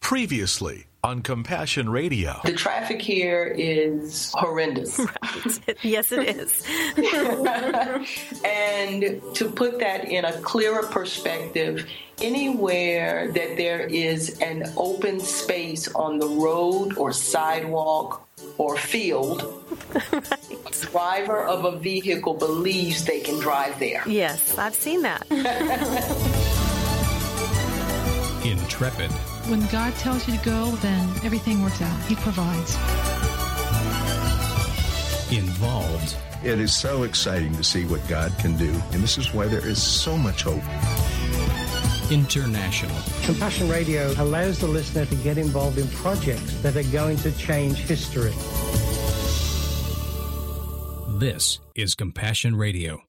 Previously on Compassion Radio. The traffic here is horrendous. Right. Yes, it is. And to put that in a clearer perspective, anywhere that there is an open space on the road or sidewalk or field, right. The driver of a vehicle believes they can drive there. Yes, I've seen that. Intrepid. When God tells you to go, then everything works out. He provides. Involved. It is so exciting to see what God can do, and this is why there is so much hope. International. Compassion Radio allows the listener to get involved in projects that are going to change history. This is Compassion Radio.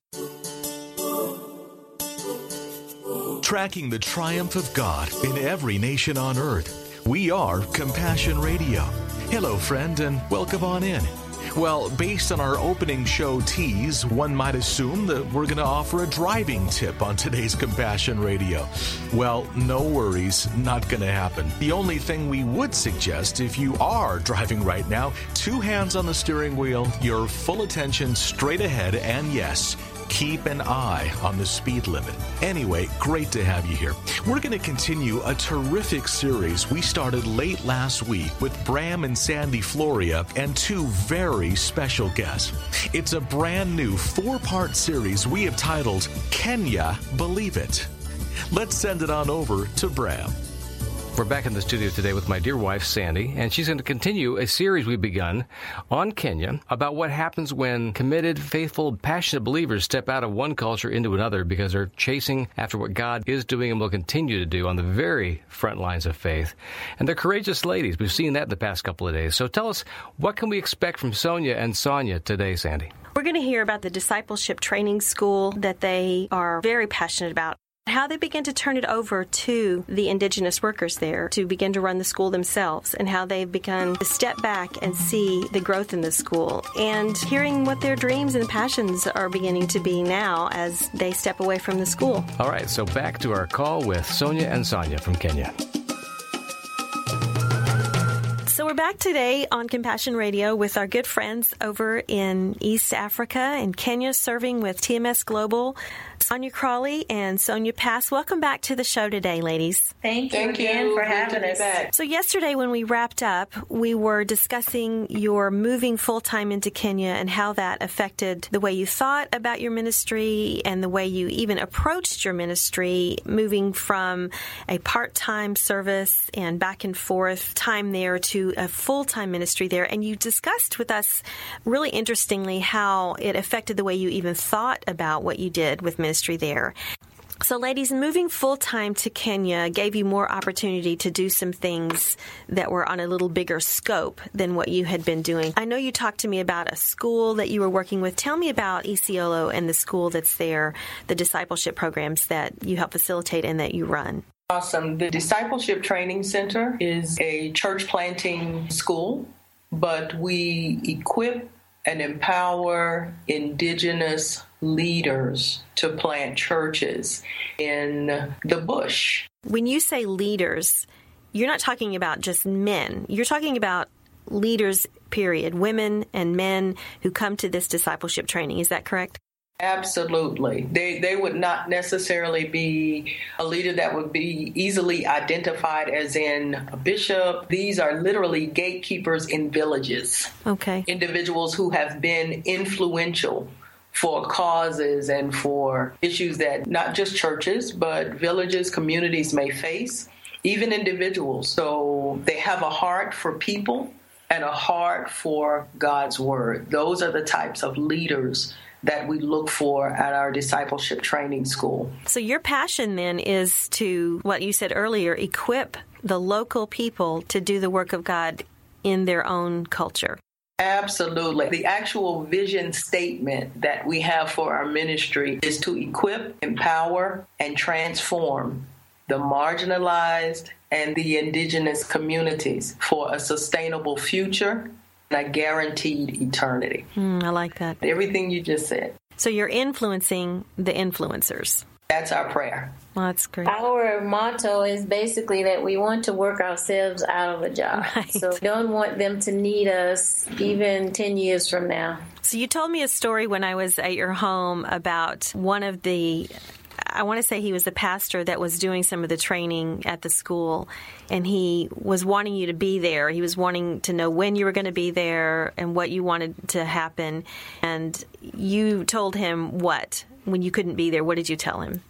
Tracking the triumph of God in every nation on earth. We are Compassion Radio. Hello, friend, and welcome on in. Well, based on our opening show tease, one might assume that we're going to offer a driving tip on today's Compassion Radio. Well, no worries, not going to happen. The only thing we would suggest, if you are driving right now, 2 hands on the steering wheel, your full attention straight ahead, and yes, keep an eye on the speed limit. Anyway, great to have you here. We're going to continue a terrific series we started late last week with Bram and Sandy Floria and 2 very special guests. It's a brand new 4-part series we have titled, Kenya Believe It. Let's send it on over to Bram. We're back in the studio today with my dear wife, Sandy, and she's going to continue a series we've begun on Kenya about what happens when committed, faithful, passionate believers step out of one culture into another because they're chasing after what God is doing and will continue to do on the very front lines of faith. And they're courageous ladies. We've seen that in the past couple of days. So tell us, what can we expect from Sonia and Sonia today, Sandy? We're going to hear about the discipleship training school that they are very passionate about. How they begin to turn it over to the indigenous workers there to begin to run the school themselves, and how they've begun to step back and see the growth in the school, and hearing what their dreams and passions are beginning to be now as they step away from the school. All right, so back to our call with Sonia and Sonia from Kenya. So we're back today on Compassion Radio with our good friends over in East Africa, in Kenya, serving with TMS Global, Sonia Crawley and Sonia Pass. Welcome back to the show today, ladies. Thank you again for having us. So yesterday when we wrapped up, we were discussing your moving full-time into Kenya and how that affected the way you thought about your ministry and the way you even approached your ministry, moving from a part-time service and back and forth time there to a full-time ministry there. And you discussed with us really interestingly how it affected the way you even thought about what you did with ministry there. So, ladies, moving full-time to Kenya gave you more opportunity to do some things that were on a little bigger scope than what you had been doing. I know you talked to me about a school that you were working with. Tell me about Isiolo and the school that's there, the discipleship programs that you help facilitate and that you run. Awesome. The Discipleship Training Center is a church planting school, but we equip and empower indigenous leaders to plant churches in the bush. When you say leaders, you're not talking about just men. You're talking about leaders, period, women and men who come to this discipleship training. Is that correct? Absolutely. They would not necessarily be a leader that would be easily identified as in a bishop. These are literally gatekeepers in villages. Okay. Individuals who have been influential for causes and for issues that not just churches, but villages, communities may face, even individuals. So they have a heart for people and a heart for God's word. Those are the types of leaders that we look for at our discipleship training school. So your passion then is to, what you said earlier, equip the local people to do the work of God in their own culture. Absolutely. The actual vision statement that we have for our ministry is to equip, empower, and transform the marginalized and the indigenous communities for a sustainable future and a guaranteed eternity. I like that. Everything you just said. So you're influencing the influencers. That's our prayer. Well, that's great. Our motto is basically that we want to work ourselves out of a job. Right. So we don't want them to need us even 10 years from now. So you told me a story when I was at your home about one of the, I want to say he was the pastor that was doing some of the training at the school, and he was wanting you to be there. He was wanting to know when you were going to be there and what you wanted to happen. And you told him what when you couldn't be there? What did you tell him?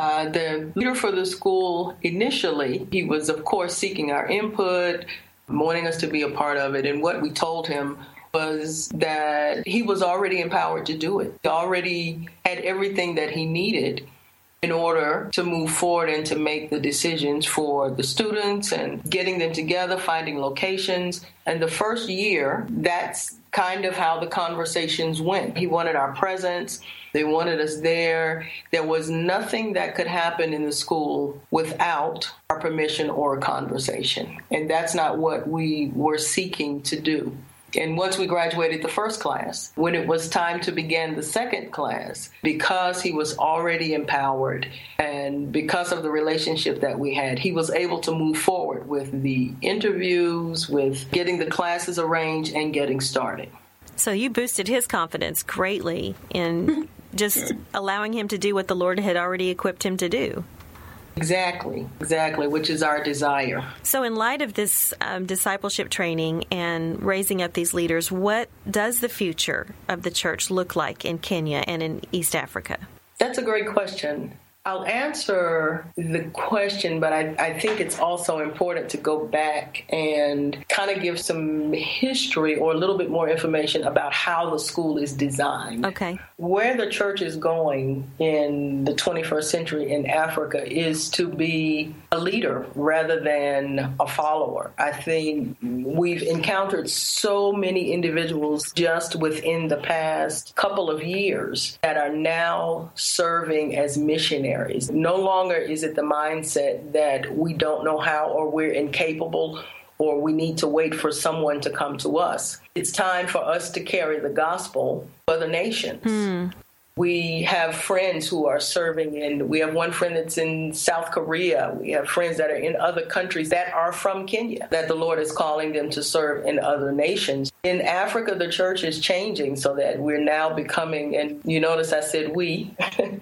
The leader for the school, initially, he was, of course, seeking our input, wanting us to be a part of it. And what we told him was that he was already empowered to do it. He already had everything that he needed in order to move forward and to make the decisions for the students and getting them together, finding locations. And the first year, that's kind of how the conversations went. He wanted our presence. They wanted us there. There was nothing that could happen in the school without our permission or a conversation. And that's not what we were seeking to do. And once we graduated the first class, when it was time to begin the second class, because he was already empowered and because of the relationship that we had, he was able to move forward with the interviews, with getting the classes arranged and getting started. So you boosted his confidence greatly in just allowing him to do what the Lord had already equipped him to do. Exactly, which is our desire. So in light of this discipleship training and raising up these leaders, what does the future of the church look like in Kenya and in East Africa? That's a great question. I'll answer the question, but I think it's also important to go back and kind of give some history or a little bit more information about how the school is designed. Okay. Where the church is going in the 21st century in Africa is to be a leader rather than a follower. I think we've encountered so many individuals just within the past couple of years that are now serving as missionaries. No longer is it the mindset that we don't know how or we're incapable or we need to wait for someone to come to us. It's time for us to carry the gospel for the nations. We have friends who are serving we have one friend that's in South Korea. We have friends that are in other countries that are from Kenya, that the Lord is calling them to serve in other nations. In Africa, the church is changing so that we're now becoming, and you notice I said we.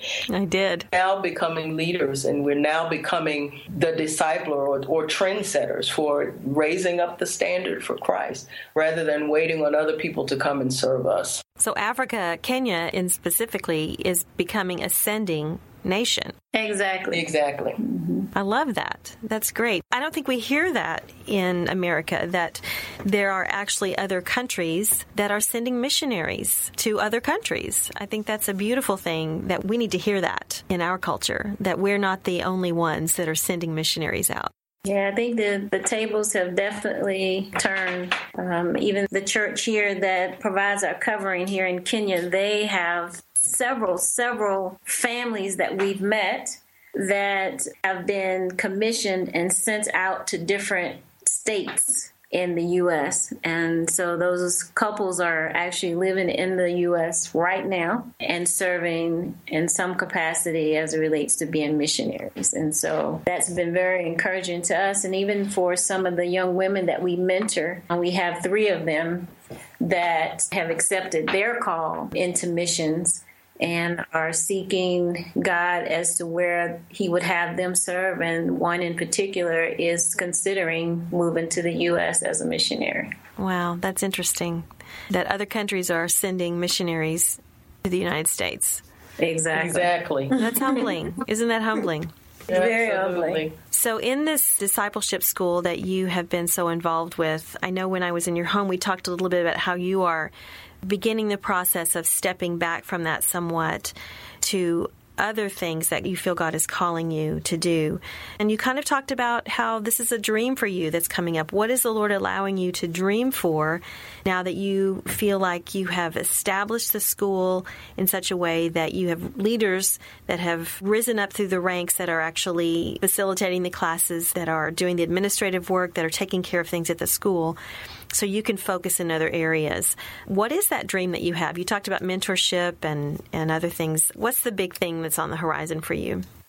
I did. Now becoming leaders, and we're now becoming the discipler or trendsetters for raising up the standard for Christ rather than waiting on other people to come and serve us. So Africa, Kenya in specifically, is becoming a sending nation. Exactly. Mm-hmm. I love that. That's great. I don't think we hear that in America, that there are actually other countries that are sending missionaries to other countries. I think that's a beautiful thing, that we need to hear that in our culture, that we're not the only ones that are sending missionaries out. Yeah, I think the tables have definitely turned. Even the church here that provides our covering here in Kenya, they have several families that we've met that have been commissioned and sent out to different states in the U.S. And so those couples are actually living in the U.S. right now and serving in some capacity as it relates to being missionaries. And so that's been very encouraging to us. And even for some of the young women that we mentor, we have 3 of them that have accepted their call into missions and are seeking God as to where He would have them serve. And one in particular is considering moving to the U.S. as a missionary. Wow, that's interesting, that other countries are sending missionaries to the United States. Exactly. That's humbling. Isn't that humbling? Very humbling. So in this discipleship school that you have been so involved with, I know when I was in your home, we talked a little bit about how you are beginning the process of stepping back from that somewhat to other things that you feel God is calling you to do. And you kind of talked about how this is a dream for you that's coming up. What is the Lord allowing you to dream for now that you feel like you have established the school in such a way that you have leaders that have risen up through the ranks that are actually facilitating the classes, that are doing the administrative work, that are taking care of things at the school, so you can focus in other areas. What is that dream that you have? You talked about mentorship and other things. What's the big thing that's on the horizon for you?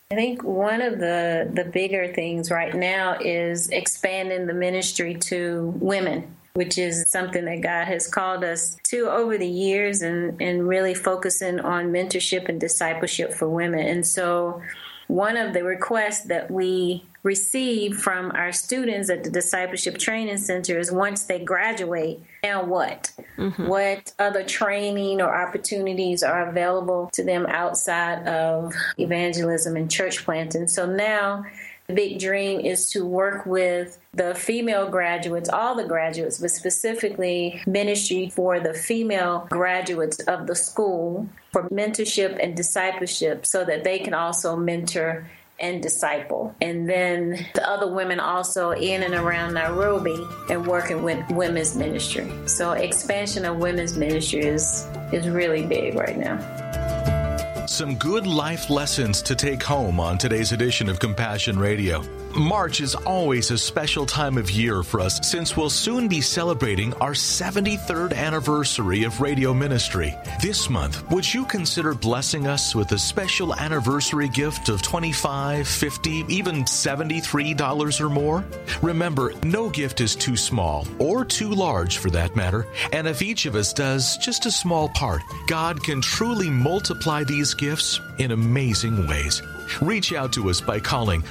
I think one of the bigger things right now is expanding the ministry to women, which is something that God has called us to over the years, and really focusing on mentorship and discipleship for women. And so one of the requests that we receive from our students at the Discipleship Training Center is, once they graduate, now what? Mm-hmm. What other training or opportunities are available to them outside of evangelism and church planting? So now the big dream is to work with the female graduates, all the graduates, but specifically ministry for the female graduates of the school for mentorship and discipleship, so that they can also mentor and disciple. And then the other women also in and around Nairobi and working with women's ministry. So expansion of women's ministry is really big right now. Some good life lessons to take home on today's edition of Compassion Radio. March is always a special time of year for us, since we'll soon be celebrating our 73rd anniversary of radio ministry. This month, would you consider blessing us with a special anniversary gift of $25, $50, even $73 or more? Remember, no gift is too small, or too large for that matter, and if each of us does just a small part, God can truly multiply these gifts in amazing ways. Reach out to us by calling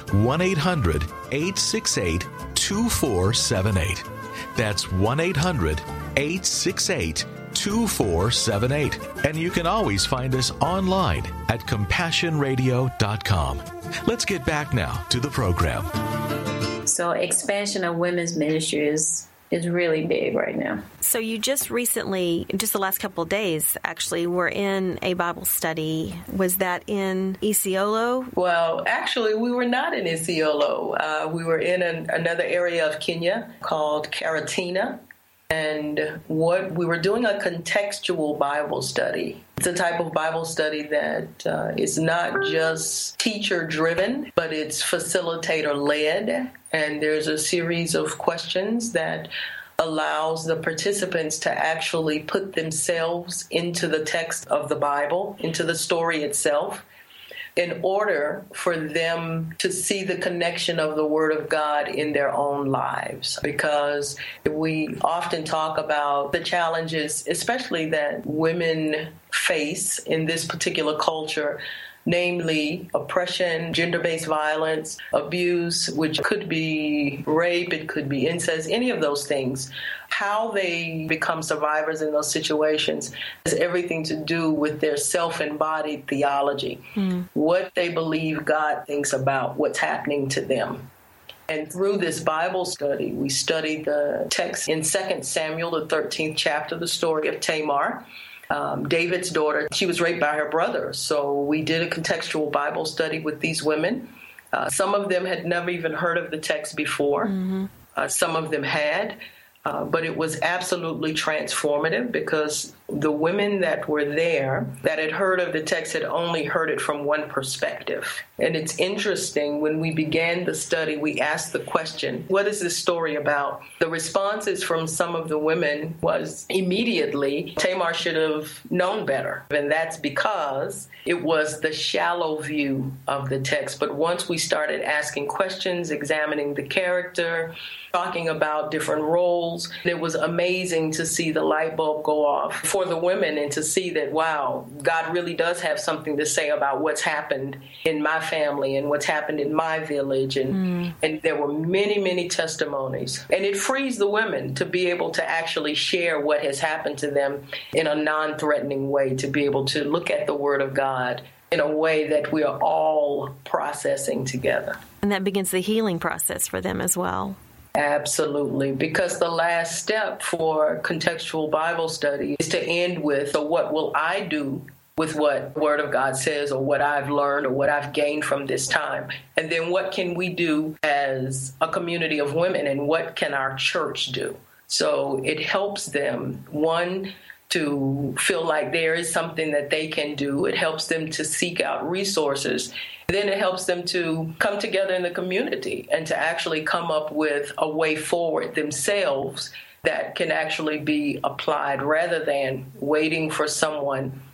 1-800-868-2478. That's 1-800-868-2478. And you can always find us online at CompassionRadio.com. Let's get back now to the program. So expansion of women's ministry is really big right now. So you just recently, just the last couple of days, actually, were in a Bible study. Was that in Isiolo? Well, actually, we were not in Isiolo. We were in another area of Kenya called Karatina. And what we were doing a contextual Bible study. It's a type of Bible study that is not just teacher-driven, but it's facilitator-led. And there's a series of questions that allows the participants to actually put themselves into the text of the Bible, into the story itself, in order for them to see the connection of the Word of God in their own lives. Because we often talk about the challenges, especially that women face in this particular culture, namely oppression, gender-based violence, abuse, which could be rape, it could be incest, any of those things. How they become survivors in those situations has everything to do with their self-embodied theology, what they believe God thinks about what's happening to them. And through this Bible study, we studied the text in 2 Samuel, the 13th chapter, the story of Tamar. David's daughter, she was raped by her brother. So we did a contextual Bible study with these women. Some of them had never even heard of the text before. Some of them had. But it was absolutely transformative, because the women that were there that had heard of the text had only heard it from one perspective. And it's interesting, when we began the study, we asked the question, what is this story about? The responses from some of the women was immediately, Tamar should have known better. And that's because it was the shallow view of the text. But once we started asking questions, examining the character, talking about different roles, it was amazing to see the light bulb go off for the women, and to see that, wow, God really does have something to say about what's happened in my family and what's happened in my village. And there were many, many testimonies. And it frees the women to be able to actually share what has happened to them in a non-threatening way, to be able to look at the Word of God in a way that we are all processing together. And that begins the healing process for them as well. Absolutely, because the last step for contextual Bible study is to end with, so what will I do with what the Word of God says, or what I've learned, or what I've gained from this time? And then what can we do as a community of women, and what can our church do? So it helps them, one, to feel like there is something that they can do. It helps them to seek out resources. Then it helps them to come together in the community and to actually come up with a way forward themselves that can actually be applied, rather than waiting for someone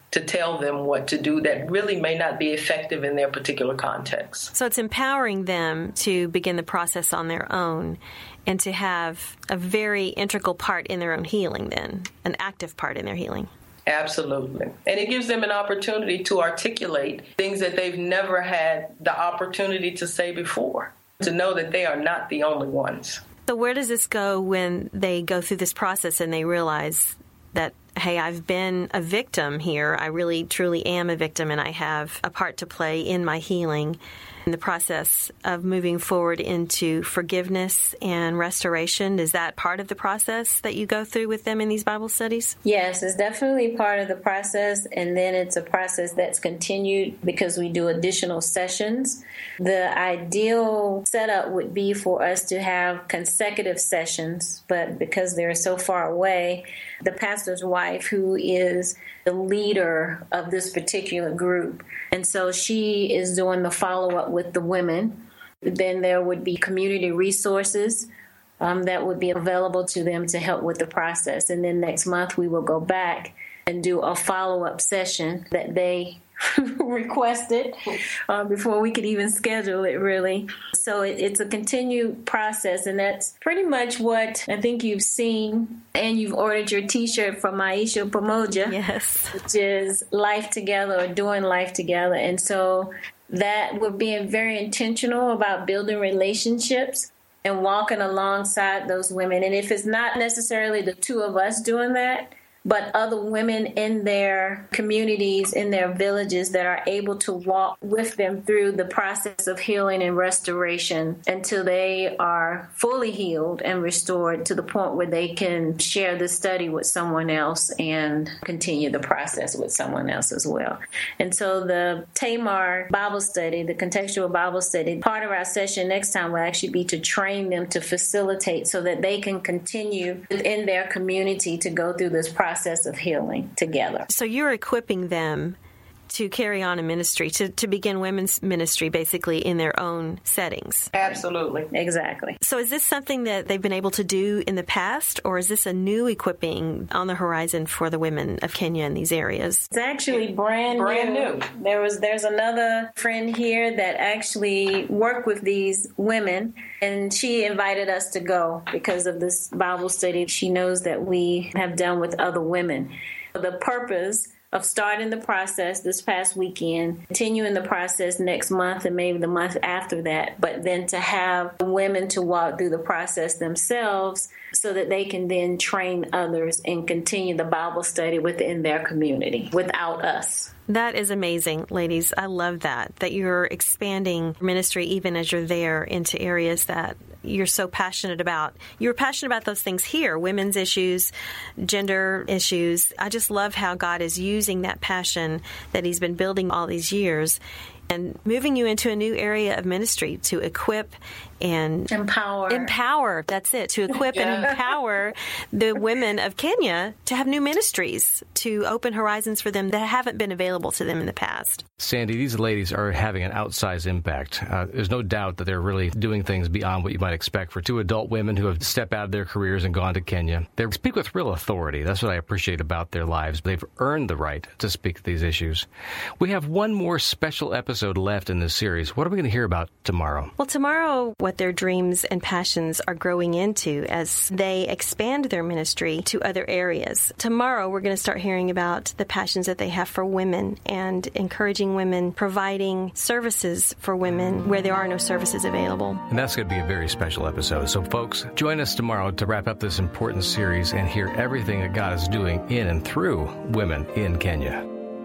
to tell them what to do that really may not be effective in their particular context. So it's empowering them to begin the process on their own and to have a very integral part in their own healing then, an active part in their healing. Absolutely. And it gives them an opportunity to articulate things that they've never had the opportunity to say before, to know that they are not the only ones. So where does this go when they go through this process and they realize that, hey, I've been a victim here. I really, truly am a victim, and I have a part to play in my healing, in the process of moving forward into forgiveness and restoration? Is that part of the process that you go through with them in these Bible studies? Yes, it's definitely part of the process, and then it's a process that's continued because we do additional sessions. The ideal setup would be for us to have consecutive sessions, but because they're so far away, the pastor's wife, who is the leader of this particular group, and so she is doing the follow-up with the women. Then there would be community resources that would be available to them to help with the process. And then next month we will go back and do a follow-up session that they requested before we could even schedule it, really. So it's a continued process, and that's pretty much what I think you've seen. And you've ordered your T-shirt from Aisha Pamoja, yes, which is Life Together, or Doing Life Together. And so that we're being very intentional about building relationships and walking alongside those women. And if it's not necessarily the two of us doing that, but other women in their communities, in their villages, that are able to walk with them through the process of healing and restoration until they are fully healed and restored to the point where they can share the study with someone else and continue the process with someone else as well. And so the Tamar Bible study, the contextual Bible study, part of our session next time will actually be to train them to facilitate so that they can continue within their community to go through this process of healing together. So you're equipping them to carry on a ministry, to begin women's ministry basically in their own settings. Absolutely. Exactly. So is this something that they've been able to do in the past, or is this a new equipping on the horizon for the women of Kenya in these areas? It's actually brand new. There's another friend here that actually worked with these women, and she invited us to go because of this Bible study she knows that we have done with other women. The purpose of starting the process this past weekend, continuing the process next month and maybe the month after that, but then to have women to walk through the process themselves so that they can then train others and continue the Bible study within their community without us. That is amazing, ladies. I love that you're expanding ministry even as you're there into areas that you're so passionate about. You're passionate about those things here, women's issues, gender issues. I just love how God is using that passion that He's been building all these years and moving you into a new area of ministry to equip and empower. That's it. To equip and empower the women of Kenya to have new ministries, to open horizons for them that haven't been available to them in the past. Sandy, these ladies are having an outsized impact. There's no doubt that they're really doing things beyond what you might expect for two adult women who have stepped out of their careers and gone to Kenya. They speak with real authority. That's what I appreciate about their lives. They've earned the right to speak to these issues. We have one more special episode left in this series. What are we going to hear about tomorrow? Well, tomorrow, what their dreams and passions are growing into as they expand their ministry to other areas. Tomorrow, we're going to start hearing about the passions that they have for women and encouraging women, providing services for women where there are no services available. And that's going to be a very special episode. So, folks, join us tomorrow to wrap up this important series and hear everything that God is doing in and through women in Kenya.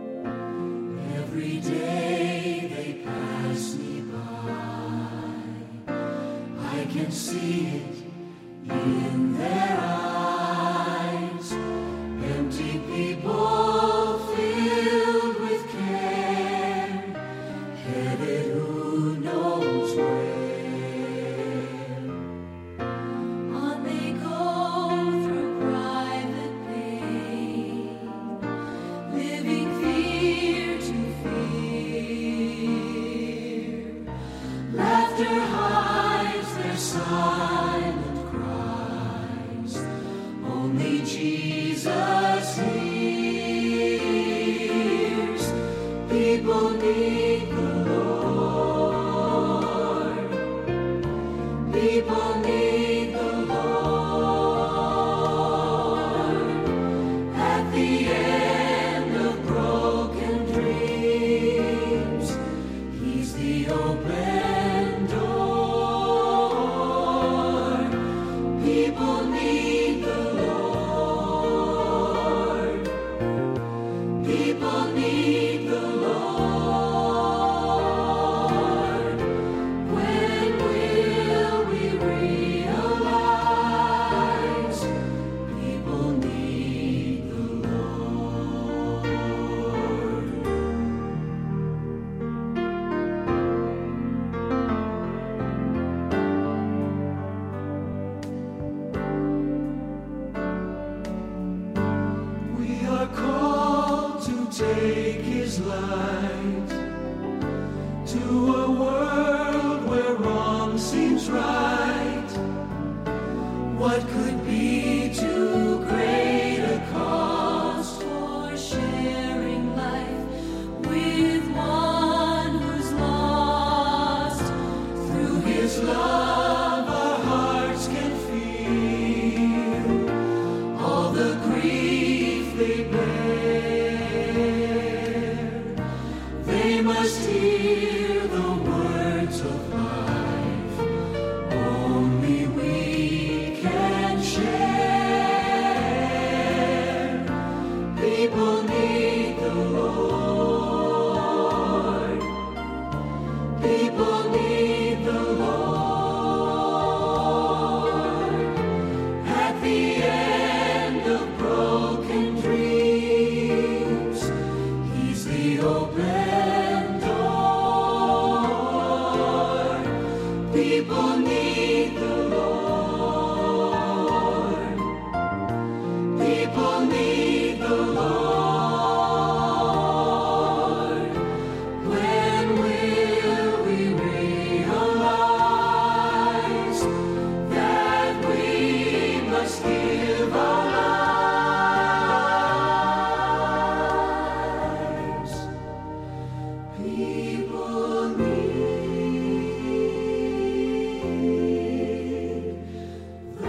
Every day they pass me by, I can see it in their eyes. Empty people filled with care, headed who knows where. On they go through private pain, living fear to fear. Laughter hides their silent cries, only Jesus hears. light to a world where wrong seems right. What could be too great a cause for sharing life with one who's lost? Through his love our hearts can feel all the grief they bear. They must hear the words of life only we can share. People need the Lord. People need the Lord. At the end of broken dreams, He's the open door. People need the Lord. People need the Lord. When will we realize that we must give our lives? People need the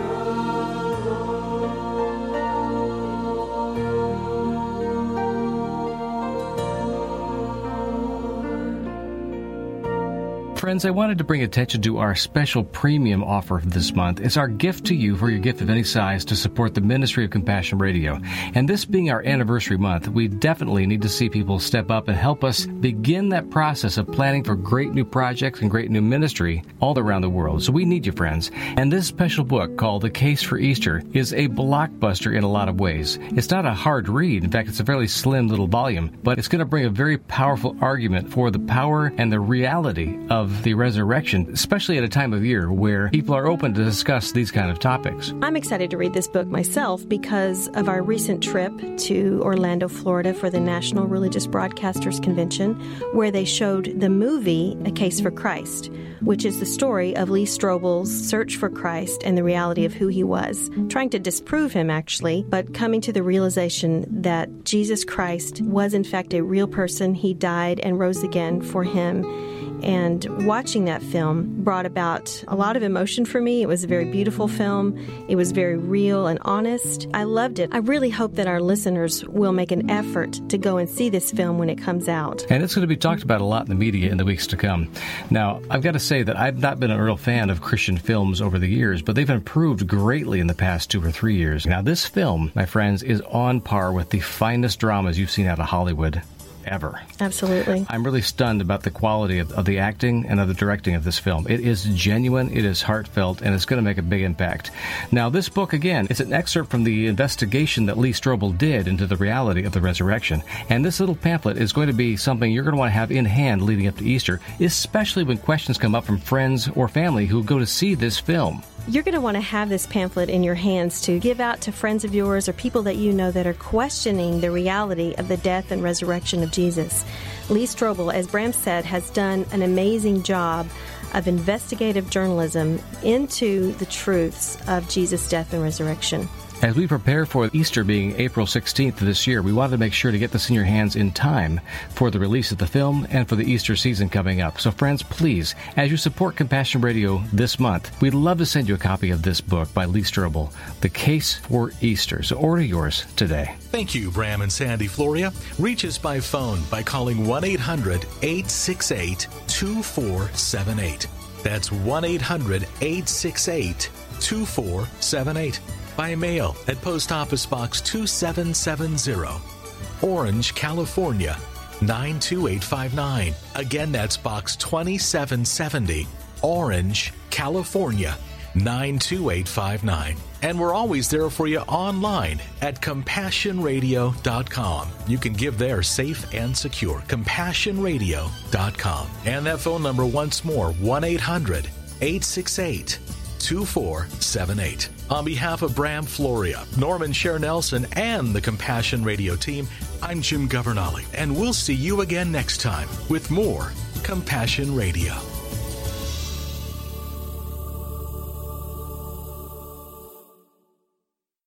Friends, I wanted to bring attention to our special premium offer this month. It's our gift to you for your gift of any size to support the ministry of Compassion Radio. And this being our anniversary month, we definitely need to see people step up and help us begin that process of planning for great new projects and great new ministry all around the world. So we need you, friends. And this special book called The Case for Easter is a blockbuster in a lot of ways. It's not a hard read. In fact, it's a fairly slim little volume, but it's going to bring a very powerful argument for the power and the reality of the resurrection, especially at a time of year where people are open to discuss these kind of topics. I'm excited to read this book myself because of our recent trip to Orlando, Florida for the National Religious Broadcasters Convention, where they showed the movie A Case for Christ, which is the story of Lee Strobel's search for Christ and the reality of who he was, trying to disprove him actually, but coming to the realization that Jesus Christ was in fact a real person. He died and rose again for him. And watching that film brought about a lot of emotion for me. It was a very beautiful film. It was very real and honest. I loved it. I really hope that our listeners will make an effort to go and see this film when it comes out. And it's going to be talked about a lot in the media in the weeks to come. Now, I've got to say that I've not been a real fan of Christian films over the years, but they've improved greatly in the past 2 or 3 years. Now, this film, my friends, is on par with the finest dramas you've seen out of Hollywood ever. Absolutely. I'm really stunned about the quality of the acting and of the directing of this film. It is genuine, it is heartfelt, and it's going to make a big impact. Now, this book, again, is an excerpt from the investigation that Lee Strobel did into the reality of the resurrection. And this little pamphlet is going to be something you're going to want to have in hand leading up to Easter, especially when questions come up from friends or family who go to see this film. You're going to want to have this pamphlet in your hands to give out to friends of yours or people that you know that are questioning the reality of the death and resurrection of Jesus. Lee Strobel, as Bram said, has done an amazing job of investigative journalism into the truths of Jesus' death and resurrection. As we prepare for Easter being April 16th this year, we wanted to make sure to get this in your hands in time for the release of the film and for the Easter season coming up. So friends, please, as you support Compassion Radio this month, we'd love to send you a copy of this book by Lee Strobel, The Case for Easter. So order yours today. Thank you, Bram and Sandy Floria. Reach us by phone by calling 1-800-868-2478. That's 1-800-868-2478. By mail at Post Office Box 2770, Orange, California, 92859. Again, that's Box 2770, Orange, California, 92859. And we're always there for you online at CompassionRadio.com. You can give there safe and secure. CompassionRadio.com. And that phone number once more, 1-800-868-2478. 2478. On behalf of Bram Floria, Norman Sher Nelson, and the Compassion Radio team, I'm Jim Governale, and we'll see you again next time with more Compassion Radio.